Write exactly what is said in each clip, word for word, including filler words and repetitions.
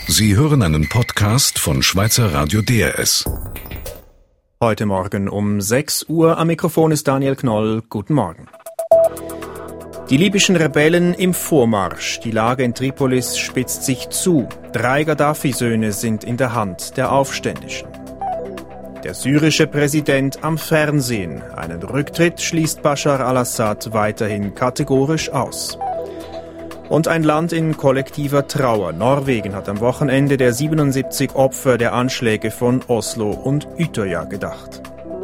Sie hören einen Podcast von Schweizer Radio D R S. Heute Morgen um sechs Uhr am Mikrofon ist Daniel Knoll. Guten Morgen. Die libyschen Rebellen im Vormarsch. Die Lage in Tripolis spitzt sich zu. Drei Gaddafi-Söhne sind in der Hand der Aufständischen. Der syrische Präsident am Fernsehen. Einen Rücktritt schließt Bashar al-Assad weiterhin kategorisch aus. Und ein Land in kollektiver Trauer. Norwegen hat am Wochenende der siebenundsiebzig Opfer der Anschläge von Oslo und Utøya gedacht.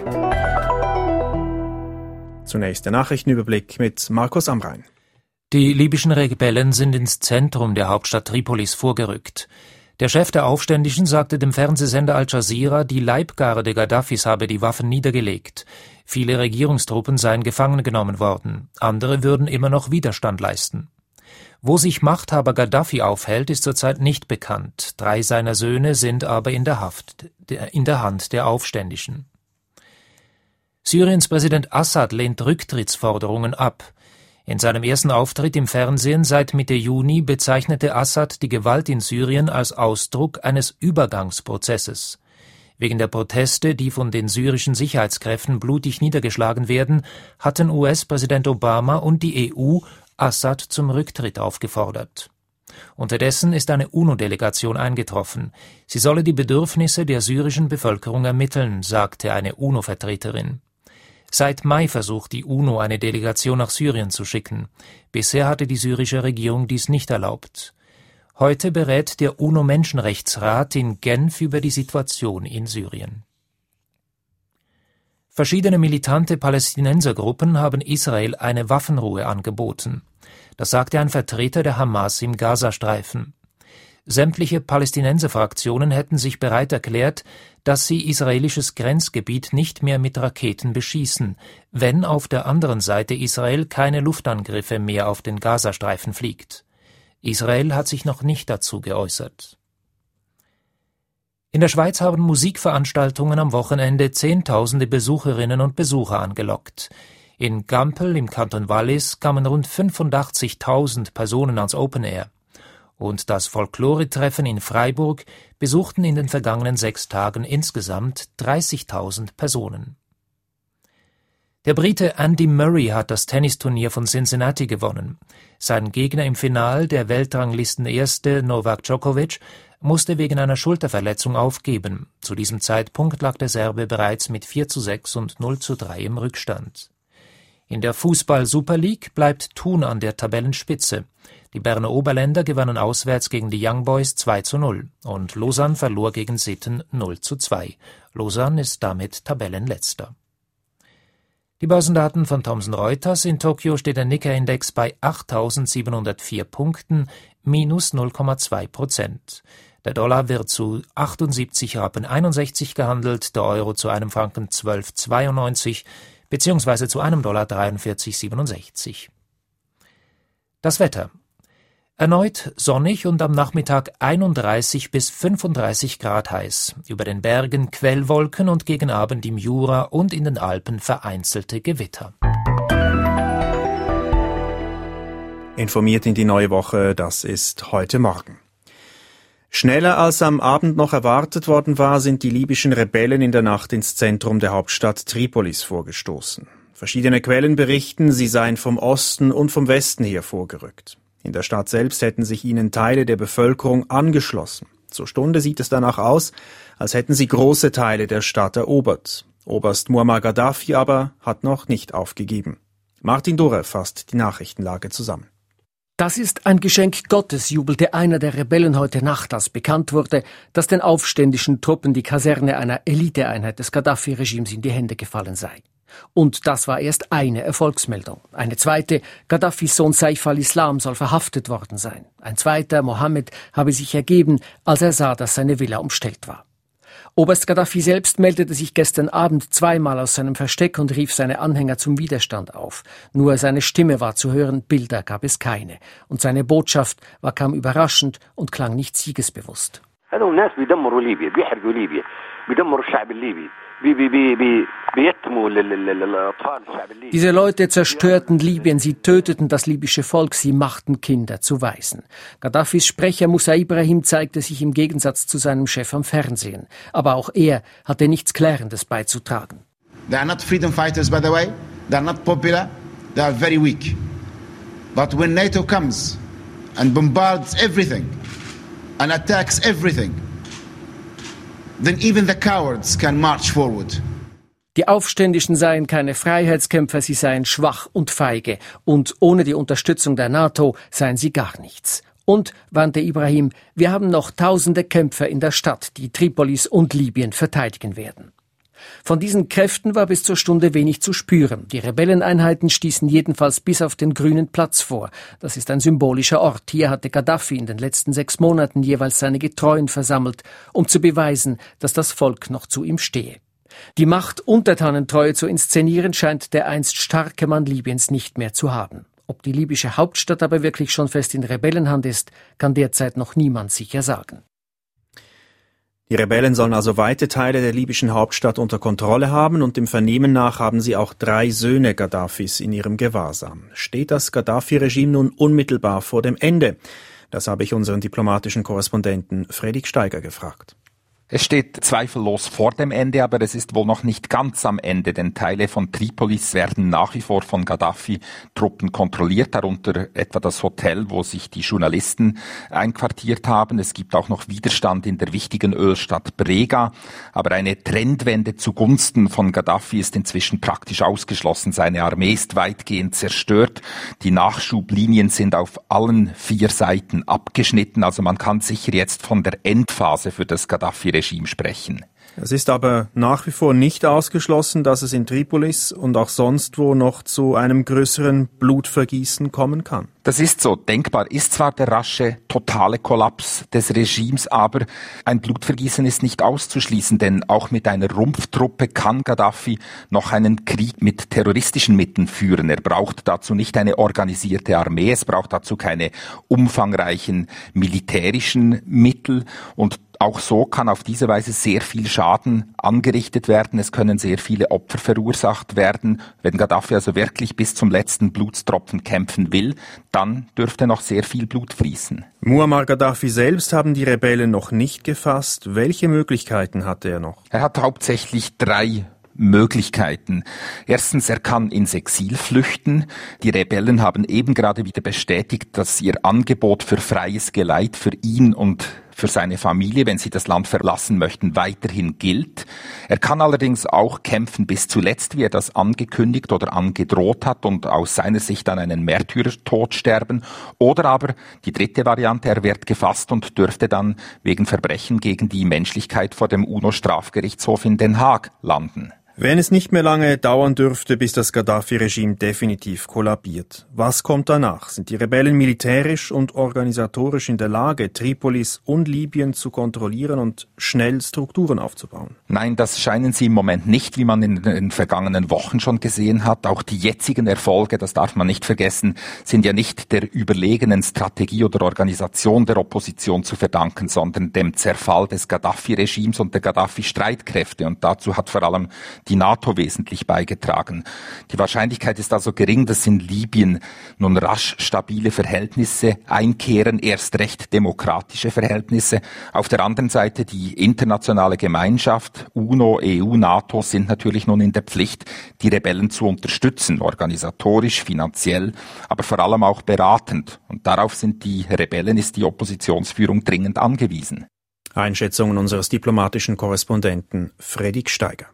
Zunächst der Nachrichtenüberblick mit Markus Amrein. Die libyschen Rebellen sind ins Zentrum der Hauptstadt Tripolis vorgerückt. Der Chef der Aufständischen sagte dem Fernsehsender Al Jazeera, die Leibgarde Gaddafis habe die Waffen niedergelegt. Viele Regierungstruppen seien gefangen genommen worden. Andere würden immer noch Widerstand leisten. Wo sich Machthaber Gaddafi aufhält, ist zurzeit nicht bekannt. Drei seiner Söhne sind aber in der Haft, in der Hand der Aufständischen. Syriens Präsident Assad lehnt Rücktrittsforderungen ab. In seinem ersten Auftritt im Fernsehen seit Mitte Juni bezeichnete Assad die Gewalt in Syrien als Ausdruck eines Übergangsprozesses. Wegen der Proteste, die von den syrischen Sicherheitskräften blutig niedergeschlagen werden, hatten U S-Präsident Obama und die E U Assad zum Rücktritt aufgefordert. Unterdessen ist eine UNO-Delegation eingetroffen. Sie solle die Bedürfnisse der syrischen Bevölkerung ermitteln, sagte eine UNO-Vertreterin. Seit Mai versucht die UNO, eine Delegation nach Syrien zu schicken. Bisher hatte die syrische Regierung dies nicht erlaubt. Heute berät der UNO-Menschenrechtsrat in Genf über die Situation in Syrien. Verschiedene militante Palästinensergruppen haben Israel eine Waffenruhe angeboten. Das sagte ein Vertreter der Hamas im Gazastreifen. Sämtliche Palästinenserfraktionen hätten sich bereit erklärt, dass sie israelisches Grenzgebiet nicht mehr mit Raketen beschießen, wenn auf der anderen Seite Israel keine Luftangriffe mehr auf den Gazastreifen fliegt. Israel hat sich noch nicht dazu geäußert. In der Schweiz haben Musikveranstaltungen am Wochenende Zehntausende Besucherinnen und Besucher angelockt. In Gampel im Kanton Wallis kamen rund fünfundachtzigtausend Personen ans Open Air. Und das Folklore-Treffen in Freiburg besuchten in den vergangenen sechs Tagen insgesamt dreißigtausend Personen. Der Brite Andy Murray hat das Tennisturnier von Cincinnati gewonnen. Sein Gegner im Finale, der Weltranglistenerste Novak Djokovic, musste wegen einer Schulterverletzung aufgeben. Zu diesem Zeitpunkt lag der Serbe bereits mit vier zu sechs und null zu drei im Rückstand. In der Fußball-Super League bleibt Thun an der Tabellenspitze. Die Berner Oberländer gewannen auswärts gegen die Young Boys zwei zu null und Lausanne verlor gegen Sitten null zu zwei. Lausanne ist damit Tabellenletzter. Die Börsendaten von Thomson Reuters: In Tokio steht der Nikkei-Index bei achttausendsiebenhundertvier Punkten, minus null Komma zwei Prozent. Der Dollar wird zu achtundsiebzig Rappen einundsechzig gehandelt, der Euro zu einem Franken zwölf Komma zweiundneunzig beziehungsweise zu einem Dollar dreiundvierzig Komma siebenundsechzig. Das Wetter: Erneut sonnig und am Nachmittag einunddreißig bis fünfunddreißig Grad heiß. Über den Bergen Quellwolken und gegen Abend im Jura und in den Alpen vereinzelte Gewitter. Informiert in die neue Woche, das ist heute Morgen. Schneller als am Abend noch erwartet worden war, sind die libyschen Rebellen in der Nacht ins Zentrum der Hauptstadt Tripolis vorgestoßen. Verschiedene Quellen berichten, sie seien vom Osten und vom Westen her vorgerückt. In der Stadt selbst hätten sich ihnen Teile der Bevölkerung angeschlossen. Zur Stunde sieht es danach aus, als hätten sie große Teile der Stadt erobert. Oberst Muammar Gaddafi aber hat noch nicht aufgegeben. Martin Durre fasst die Nachrichtenlage zusammen. Das ist ein Geschenk Gottes, jubelte einer der Rebellen heute Nacht, als bekannt wurde, dass den aufständischen Truppen die Kaserne einer Eliteeinheit des Gaddafi-Regimes in die Hände gefallen sei. Und das war erst eine Erfolgsmeldung. Eine zweite: Gaddafis Sohn Saif al-Islam soll verhaftet worden sein. Ein zweiter, Mohammed, habe sich ergeben, als er sah, dass seine Villa umstellt war. Oberst Gaddafi selbst meldete sich gestern Abend zweimal aus seinem Versteck und rief seine Anhänger zum Widerstand auf. Nur seine Stimme war zu hören, Bilder gab es keine. Und seine Botschaft war kaum überraschend und klang nicht siegesbewusst. Diese Leute zerstörten Libyen, sie töteten das libysche Volk, sie machten Kinder zu Waisen. Gaddafis Sprecher Musa Ibrahim zeigte sich im Gegensatz zu seinem Chef am Fernsehen. Aber auch er hatte nichts Klärendes beizutragen. They are not freedom fighters, by the way. They are not popular. They are very weak. But when NATO comes and bombards everything and attacks everything, then even the cowards can march forward. Die Aufständischen seien keine Freiheitskämpfer, sie seien schwach und feige. Und ohne die Unterstützung der NATO seien sie gar nichts. Und, wandte Ibrahim, wir haben noch tausende Kämpfer in der Stadt, die Tripolis und Libyen verteidigen werden. Von diesen Kräften war bis zur Stunde wenig zu spüren. Die Rebelleneinheiten stießen jedenfalls bis auf den Grünen Platz vor. Das ist ein symbolischer Ort. Hier hatte Gaddafi in den letzten sechs Monaten jeweils seine Getreuen versammelt, um zu beweisen, dass das Volk noch zu ihm stehe. Die Macht, Untertanentreue zu inszenieren, scheint der einst starke Mann Libyens nicht mehr zu haben. Ob die libysche Hauptstadt aber wirklich schon fest in Rebellenhand ist, kann derzeit noch niemand sicher sagen. Die Rebellen sollen also weite Teile der libyschen Hauptstadt unter Kontrolle haben und dem Vernehmen nach haben sie auch drei Söhne Gaddafis in ihrem Gewahrsam. Steht das Gaddafi-Regime nun unmittelbar vor dem Ende? Das habe ich unseren diplomatischen Korrespondenten Fredrik Steiger gefragt. Es steht zweifellos vor dem Ende, aber es ist wohl noch nicht ganz am Ende, denn Teile von Tripolis werden nach wie vor von Gaddafi-Truppen kontrolliert, darunter etwa das Hotel, wo sich die Journalisten einquartiert haben. Es gibt auch noch Widerstand in der wichtigen Ölstadt Brega, aber eine Trendwende zugunsten von Gaddafi ist inzwischen praktisch ausgeschlossen. Seine Armee ist weitgehend zerstört, die Nachschublinien sind auf allen vier Seiten abgeschnitten, also man kann sicher jetzt von der Endphase für das Gaddafi-Regime sprechen. Es ist aber nach wie vor nicht ausgeschlossen, dass es in Tripolis und auch sonst wo noch zu einem größeren Blutvergießen kommen kann. Das ist so. Denkbar ist zwar der rasche, totale Kollaps des Regimes, aber ein Blutvergießen ist nicht auszuschließen, denn auch mit einer Rumpftruppe kann Gaddafi noch einen Krieg mit terroristischen Mitteln führen. Er braucht dazu nicht eine organisierte Armee, es braucht dazu keine umfangreichen militärischen Mittel und auch so kann auf diese Weise sehr viel Schaden angerichtet werden. Es können sehr viele Opfer verursacht werden. Wenn Gaddafi also wirklich bis zum letzten Blutstropfen kämpfen will, dann dürfte noch sehr viel Blut fließen. Muammar Gaddafi selbst haben die Rebellen noch nicht gefasst. Welche Möglichkeiten hatte er noch? Er hat hauptsächlich drei Möglichkeiten. Erstens, er kann ins Exil flüchten. Die Rebellen haben eben gerade wieder bestätigt, dass ihr Angebot für freies Geleit für ihn und für seine Familie, wenn sie das Land verlassen möchten, weiterhin gilt. Er kann allerdings auch kämpfen bis zuletzt, wie er das angekündigt oder angedroht hat und aus seiner Sicht an einen Märtyrertod sterben. Oder aber die dritte Variante, er wird gefasst und dürfte dann wegen Verbrechen gegen die Menschlichkeit vor dem UNO-Strafgerichtshof in Den Haag landen. Wenn es nicht mehr lange dauern dürfte, bis das Gaddafi-Regime definitiv kollabiert, was kommt danach? Sind die Rebellen militärisch und organisatorisch in der Lage, Tripolis und Libyen zu kontrollieren und schnell Strukturen aufzubauen? Nein, das scheinen sie im Moment nicht, wie man in den vergangenen Wochen schon gesehen hat. Auch die jetzigen Erfolge, das darf man nicht vergessen, sind ja nicht der überlegenen Strategie oder Organisation der Opposition zu verdanken, sondern dem Zerfall des Gaddafi-Regimes und der Gaddafi-Streitkräfte. Und dazu hat vor allem die NATO wesentlich beigetragen. Die Wahrscheinlichkeit ist also gering, dass in Libyen nun rasch stabile Verhältnisse einkehren, erst recht demokratische Verhältnisse. Auf der anderen Seite die internationale Gemeinschaft, UNO, E U, NATO sind natürlich nun in der Pflicht, die Rebellen zu unterstützen, organisatorisch, finanziell, aber vor allem auch beratend. Und darauf sind die Rebellen, ist die Oppositionsführung dringend angewiesen. Einschätzungen unseres diplomatischen Korrespondenten Fredrik Steiger.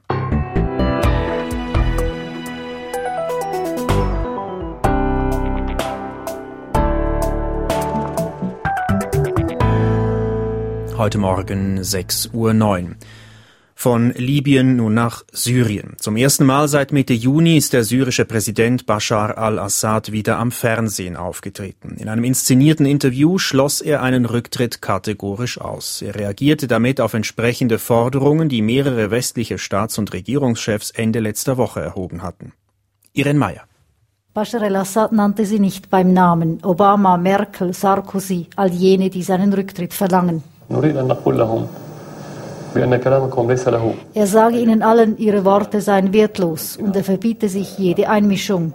Heute Morgen sechs Uhr neun. Von Libyen nun nach Syrien. Zum ersten Mal seit Mitte Juni ist der syrische Präsident Bashar al-Assad wieder am Fernsehen aufgetreten. In einem inszenierten Interview schloss er einen Rücktritt kategorisch aus. Er reagierte damit auf entsprechende Forderungen, die mehrere westliche Staats- und Regierungschefs Ende letzter Woche erhoben hatten. Irene Meyer. Bashar al-Assad nannte sie nicht beim Namen. Obama, Merkel, Sarkozy, all jene, die seinen Rücktritt verlangen. Er sage ihnen allen, ihre Worte seien wertlos und er verbiete sich jede Einmischung.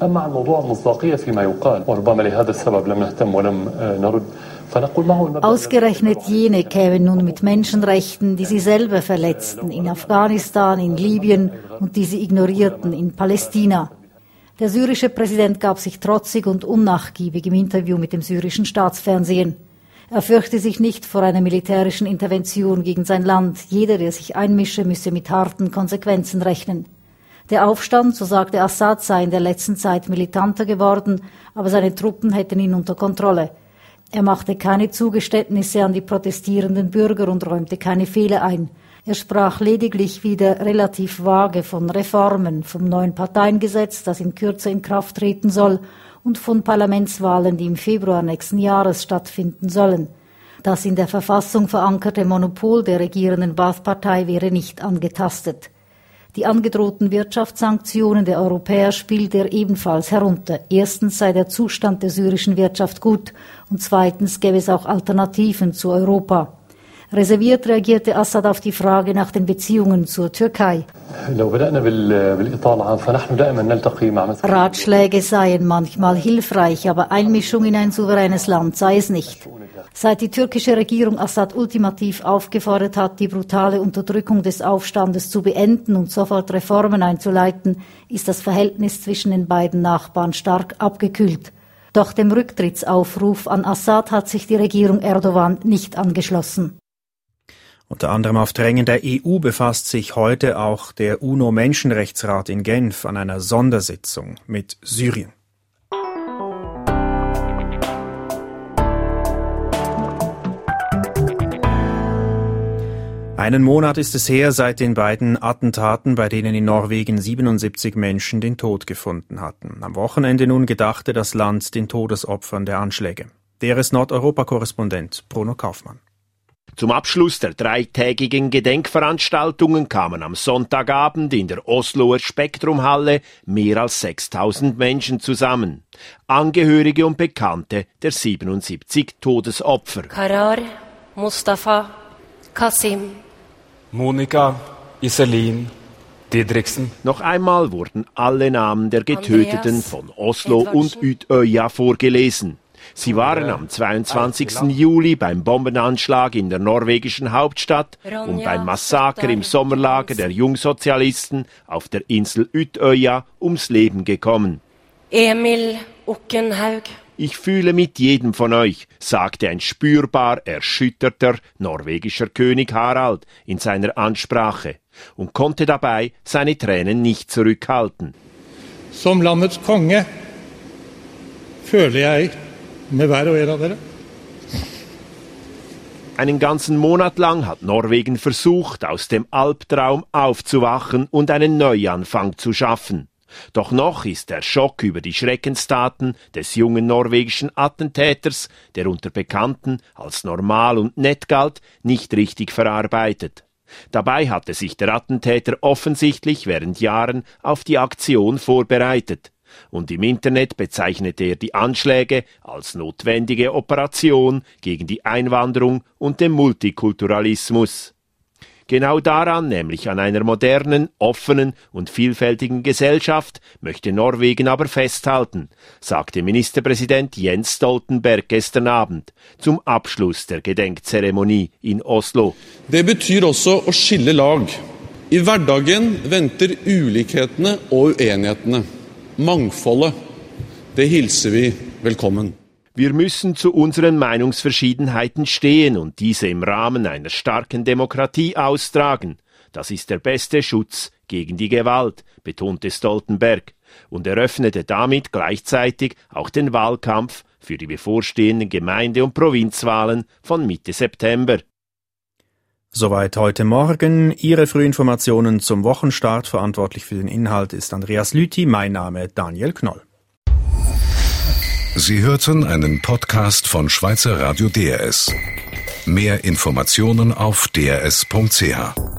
Ausgerechnet jene kämen nun mit Menschenrechten, die sie selber verletzten, in Afghanistan, in Libyen und die sie ignorierten, in Palästina. Der syrische Präsident gab sich trotzig und unnachgiebig im Interview mit dem syrischen Staatsfernsehen. Er fürchte sich nicht vor einer militärischen Intervention gegen sein Land. Jeder, der sich einmische, müsse mit harten Konsequenzen rechnen. Der Aufstand, so sagte Assad, sei in der letzten Zeit militanter geworden, aber seine Truppen hätten ihn unter Kontrolle. Er machte keine Zugeständnisse an die protestierenden Bürger und räumte keine Fehler ein. Er sprach lediglich wieder relativ vage von Reformen, vom neuen Parteiengesetz, das in Kürze in Kraft treten soll, und von Parlamentswahlen, die im Februar nächsten Jahres stattfinden sollen. Das in der Verfassung verankerte Monopol der regierenden Baath-Partei wäre nicht angetastet. Die angedrohten Wirtschaftssanktionen der Europäer spielt er ebenfalls herunter. Erstens sei der Zustand der syrischen Wirtschaft gut und zweitens gäbe es auch Alternativen zu Europa. Reserviert reagierte Assad auf die Frage nach den Beziehungen zur Türkei. Ratschläge seien manchmal hilfreich, aber Einmischung in ein souveränes Land sei es nicht. Seit die türkische Regierung Assad ultimativ aufgefordert hat, die brutale Unterdrückung des Aufstandes zu beenden und sofort Reformen einzuleiten, ist das Verhältnis zwischen den beiden Nachbarn stark abgekühlt. Doch dem Rücktrittsaufruf an Assad hat sich die Regierung Erdogan nicht angeschlossen. Unter anderem auf Drängen der E U befasst sich heute auch der UNO-Menschenrechtsrat in Genf an einer Sondersitzung mit Syrien. Einen Monat ist es her seit den beiden Attentaten, bei denen in Norwegen siebenundsiebzig Menschen den Tod gefunden hatten. Am Wochenende nun gedachte das Land den Todesopfern der Anschläge. Der ist Nordeuropa-Korrespondent Bruno Kaufmann. Zum Abschluss der dreitägigen Gedenkveranstaltungen kamen am Sonntagabend in der Osloer Spektrumhalle mehr als sechstausend Menschen zusammen. Angehörige und Bekannte der siebenundsiebzig Todesopfer. Karar, Mustafa, Kasim, Monika, Iselin, Didriksen. Noch einmal wurden alle Namen der Getöteten von Oslo und Utøya vorgelesen. Sie waren am zweiundzwanzigsten Juli beim Bombenanschlag in der norwegischen Hauptstadt und beim Massaker im Sommerlager der Jungsozialisten auf der Insel Utøya ums Leben gekommen. Emil Okkenhaug. Ich fühle mit jedem von euch, sagte ein spürbar erschütterter norwegischer König Harald in seiner Ansprache und konnte dabei seine Tränen nicht zurückhalten. Som landets konge føler jeg med hver og en av dere. Einen ganzen Monat lang hat Norwegen versucht, aus dem Albtraum aufzuwachen und einen Neuanfang zu schaffen. Doch noch ist der Schock über die Schreckenstaten des jungen norwegischen Attentäters, der unter Bekannten als normal und nett galt, nicht richtig verarbeitet. Dabei hatte sich der Attentäter offensichtlich während Jahren auf die Aktion vorbereitet. Und im Internet bezeichnete er die Anschläge als notwendige Operation gegen die Einwanderung und den Multikulturalismus. Genau daran, nämlich an einer modernen, offenen und vielfältigen Gesellschaft, möchte Norwegen aber festhalten, sagte Ministerpräsident Jens Stoltenberg gestern Abend zum Abschluss der Gedenkzeremonie in Oslo. Det betyr også å skille lag. I hverdagen venter ulikhetene og uenighetene. Mangfoldet, det hilser vi velkommen. Wir müssen zu unseren Meinungsverschiedenheiten stehen und diese im Rahmen einer starken Demokratie austragen. Das ist der beste Schutz gegen die Gewalt, betonte Stoltenberg und eröffnete damit gleichzeitig auch den Wahlkampf für die bevorstehenden Gemeinde- und Provinzwahlen von Mitte September. Soweit heute Morgen. Ihre Frühinformationen zum Wochenstart. Verantwortlich für den Inhalt ist Andreas Lüthi. Mein Name Daniel Knoll. Sie hörten einen Podcast von Schweizer Radio D R S. Mehr Informationen auf d r s punkt c h.